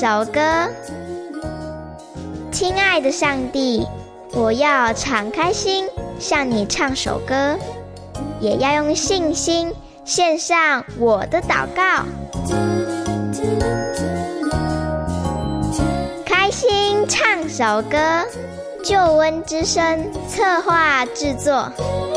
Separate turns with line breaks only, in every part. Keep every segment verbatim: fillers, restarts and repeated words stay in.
首歌。亲爱的上帝，我要敞开心向你唱首歌，也要用信心献上我的祷告。开心唱首歌，救恩之声策划制作。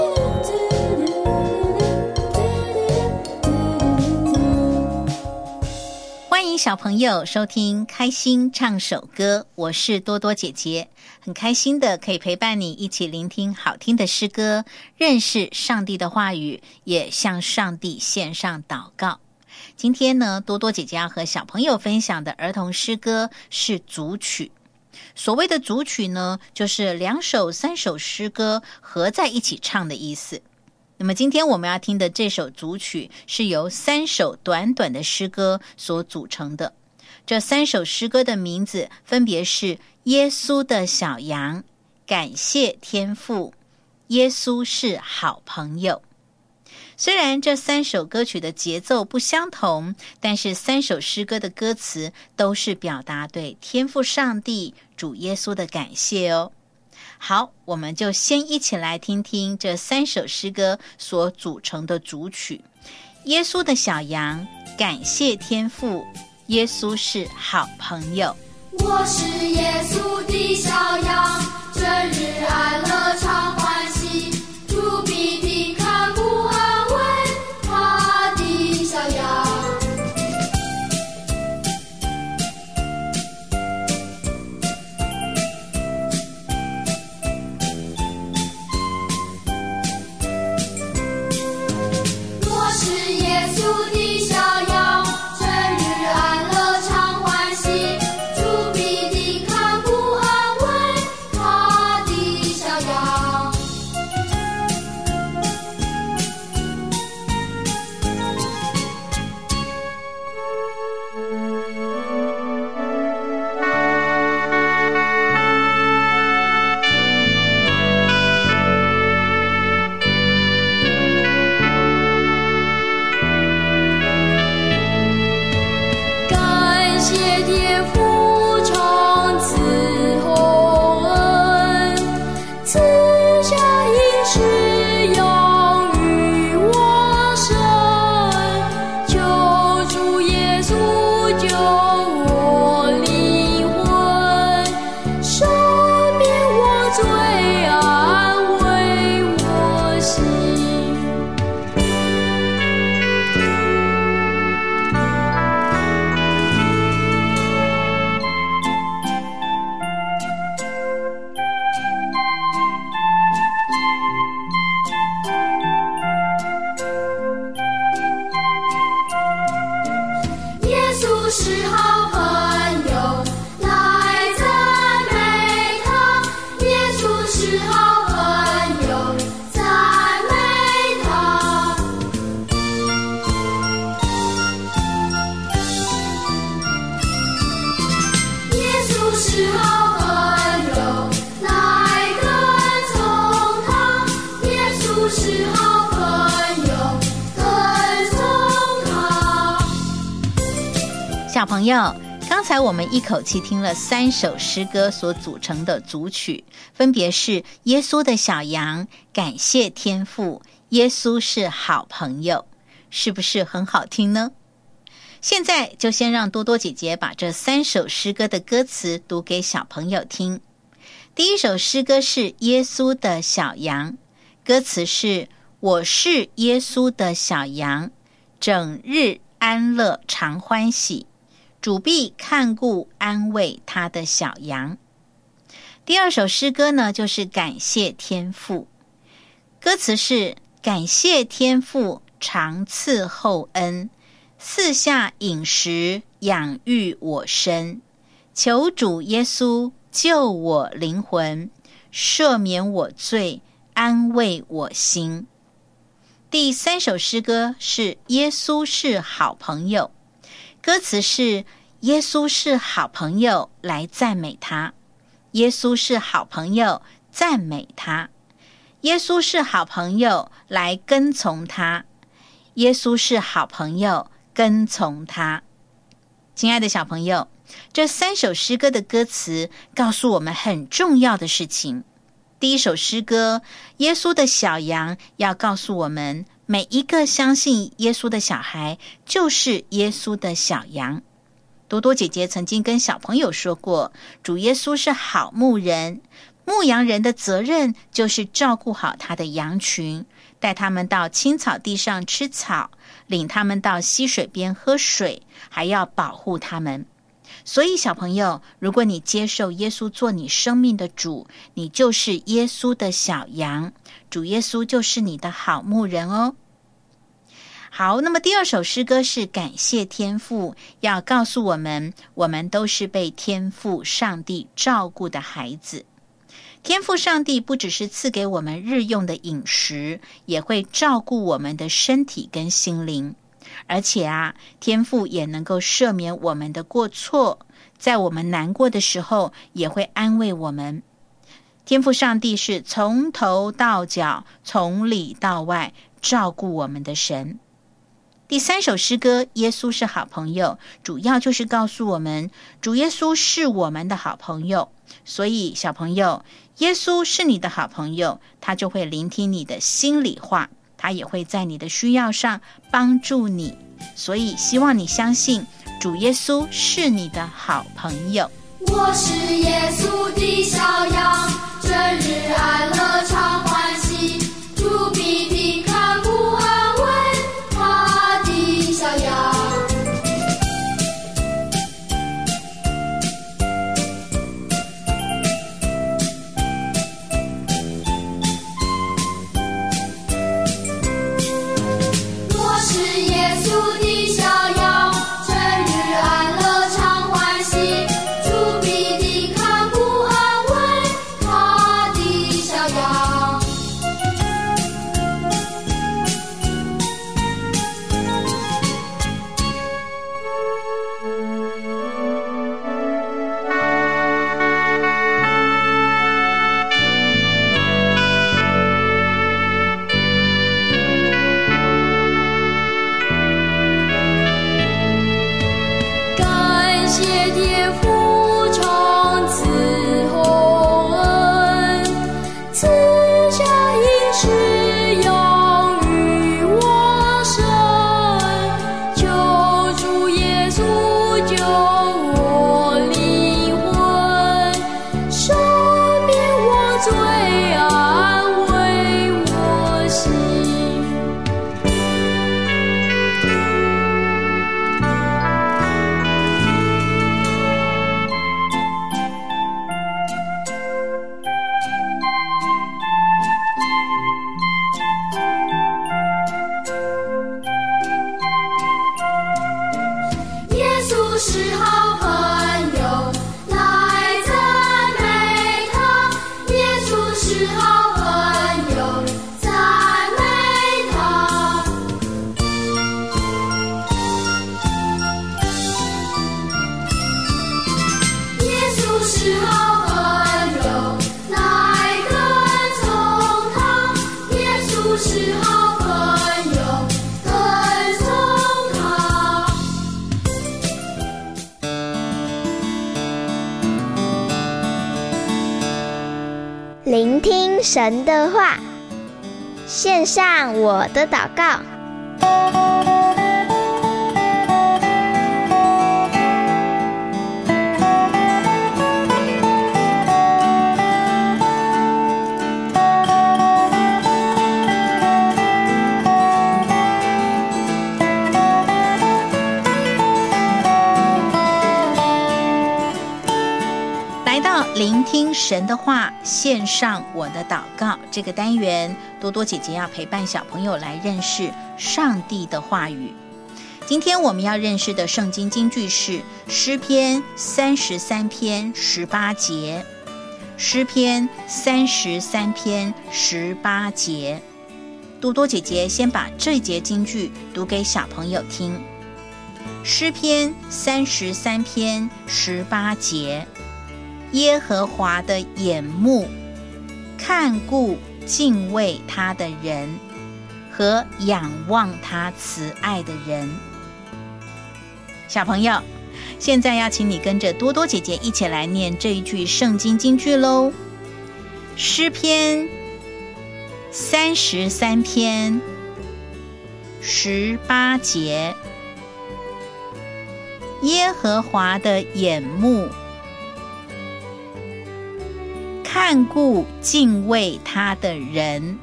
欢迎小朋友收听开心唱首歌，我是多多姐姐，很开心的可以陪伴你一起聆听好听的诗歌，认识上帝的话语，也向上帝献上祷告。今天呢，多多姐姐要和小朋友分享的儿童诗歌是组曲。所谓的组曲呢，就是两首三首诗歌合在一起唱的意思。那么今天我们要听的这首组曲是由三首短短的诗歌所组成的。这三首诗歌的名字分别是耶稣的小羊、感谢天父、耶稣是好朋友。虽然这三首歌曲的节奏不相同，但是三首诗歌的歌词都是表达对天父上帝、主耶稣的感谢哦。好，我们就先一起来听听这三首诗歌所组成的组曲。耶稣的小羊，感谢天父，耶稣是好朋友。
我是耶稣的小羊，整日安乐常欢喜，主必定看顾安慰他的小羊。我是耶稣的小羊，整日安乐常欢喜，主必定看顾安慰他的小羊。感谢天父常赐厚恩，赐下饮食养育我身，救主耶稣救我灵魂，赦免我罪，安慰我心。耶稣是好朋友，来赞美他。耶稣是好朋友，赞美他。耶稣是好朋友，来跟从他。耶稣是好朋友，跟从他。
小朋友，刚才我们一口气听了三首诗歌所组成的组曲，分别是耶稣的小羊、感谢天父、耶稣是好朋友，是不是很好听呢？现在就先让多多姐姐把这三首诗歌的歌词读给小朋友听。第一首诗歌是耶稣的小羊，歌词是：我是耶稣的小羊，整日安乐常欢喜，主必看顾安慰他的小羊。第二首诗歌呢，就是感谢天父，歌词是：感谢天父常赐厚恩，赐下饮食养育我身，求主耶稣救我灵魂，赦免我罪，安慰我心。第三首诗歌是耶稣是好朋友，歌词是：耶稣是好朋友，来赞美他。耶稣是好朋友，赞美他。耶稣是好朋友，来跟从他。耶稣是好朋友，跟从他。亲爱的小朋友， 这三首诗歌的歌词告诉我们很重要的事情。第一首诗歌，耶稣的小羊，要告诉我们，每一个相信耶稣的小孩就是耶稣的小羊。多多姐姐曾经跟小朋友说过，主耶稣是好牧人，牧羊人的责任就是照顾好他的羊群，带他们到青草地上吃草，领他们到溪水边喝水，还要保护他们。所以小朋友，如果你接受耶稣做你生命的主，你就是耶稣的小羊，主耶稣就是你的好牧人哦。好，那么第二首诗歌是感谢天父，要告诉我们，我们都是被天父上帝照顾的孩子。天父上帝不只是赐给我们日用的饮食，也会照顾我们的身体跟心灵。而且啊，天父也能够赦免我们的过错，在我们难过的时候也会安慰我们。天父上帝是从头到脚，从里到外照顾我们的神。第三首诗歌，耶稣是好朋友，主要就是告诉我们，主耶稣是我们的好朋友。所以小朋友，耶稣是你的好朋友，他就会聆听你的心里话，他也会在你的需要上帮助你。所以希望你相信，主耶稣是你的好朋友。
我是耶稣的小羊，整日安乐常欢喜，主必定看顾安慰他的小羊。我是耶稣的小羊，整日安乐常欢喜，主必定看顾安慰他的小羊。感谢天父常赐厚恩，赐下饮食养育我身，救主耶稣救我灵魂，赦免我罪，安慰我心。耶稣是好朋友，来赞美他。耶稣是好朋友，赞美他。耶稣是好朋友，来跟从他。耶稣是好朋友，跟从他。
聆听神的话，献上我的祷告。
来到聆听神的话，献上我的祷告这个单元，多多姐姐要陪伴小朋友来认识上帝的话语。今天我们要认识的圣经金句是诗篇三十三篇十八节。诗篇三十三篇十八节，多多姐姐先把这节金句读给小朋友听。诗篇三十三篇十八节，耶和华的眼目看顾敬畏他的人和仰望他慈爱的人。小朋友， 现在要请你跟着多多姐姐一起来念这一句圣经金句咯。诗篇三十三篇十八节，耶和华的眼目看顾敬畏他的人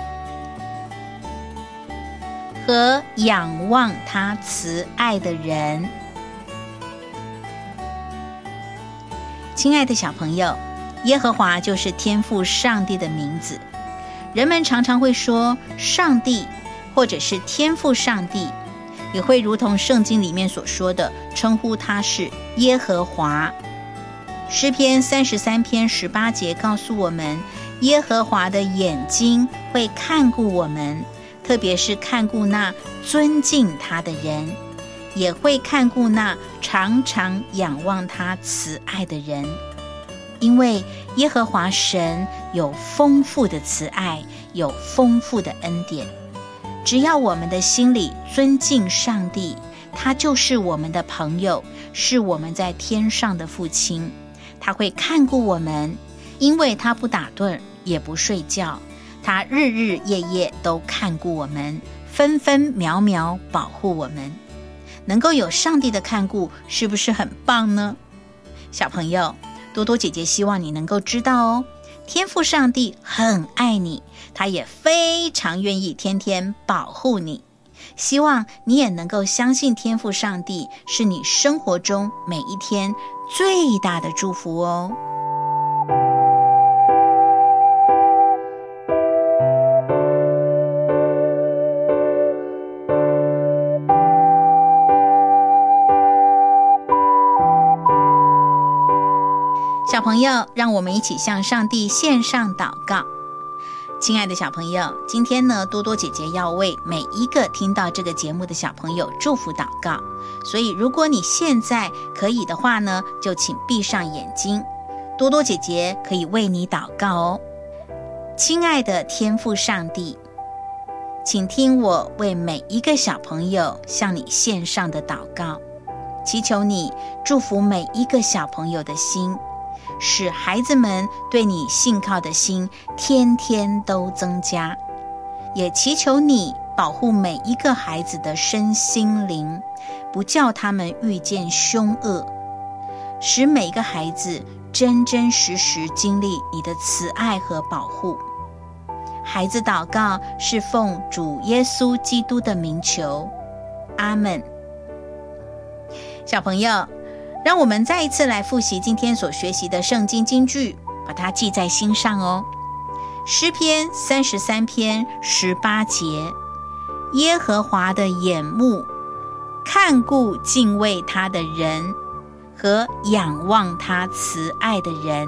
和仰望他慈爱的人。亲爱的小朋友，耶和华就是天父上帝的名字。人们常常会说上帝或者是天父上帝，也会如同圣经里面所说的称呼他是耶和华。诗篇三十三篇十八节告诉我们，耶和华的眼睛会看顾我们，特别是看顾那尊敬他的人，也会看顾那常常仰望他慈爱的人。因为耶和华神有丰富的慈爱，有丰富的恩典。只要我们的心里尊敬上帝，他就是我们的朋友，是我们在天上的父亲。他会看顾我们，因为他不打盹也不睡觉，他日日夜夜都看顾我们，分分秒秒保护我们。能够有上帝的看顾，是不是很棒呢？小朋友，多多姐姐希望你能够知道哦，天父上帝很爱你，他也非常愿意天天保护你。希望你也能够相信天父上帝是你生活中每一天最大的祝福哦。小朋友，让我们一起向上帝献上祷告。亲爱的小朋友，今天呢，多多姐姐要为每一个听到这个节目的小朋友祝福祷告。所以如果你现在可以的话呢，就请闭上眼睛，多多姐姐可以为你祷告哦。亲爱的天父上帝，请听我为每一个小朋友向你献上的祷告，祈求你祝福每一个小朋友的心，使孩子们对你信靠的心天天都增加，也祈求你保护每一个孩子的身心灵，不叫他们遇见凶恶，使每一个孩子真真实实经历你的慈爱和保护。孩子祷告是奉主耶稣基督的名求，阿们。小朋友，让我们再一次来复习今天所学习的圣经金句，把它记在心上哦。诗篇三十三篇十八节，耶和华的眼目看顾敬畏他的人和仰望他慈爱的人。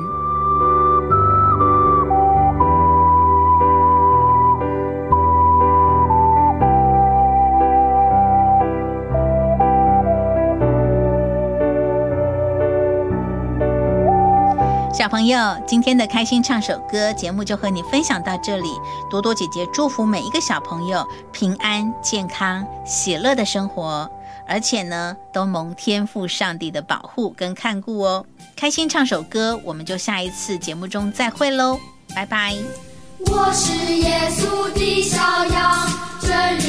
小朋友，今天的开心唱首歌节目就和你分享到这里。多多姐姐祝福每一个小朋友平安、健康、喜乐的生活，而且呢，都蒙天父上帝的保护跟看顾哦。开心唱首歌，我们就下一次节目中再会喽，拜拜。
我是耶稣的小羊，真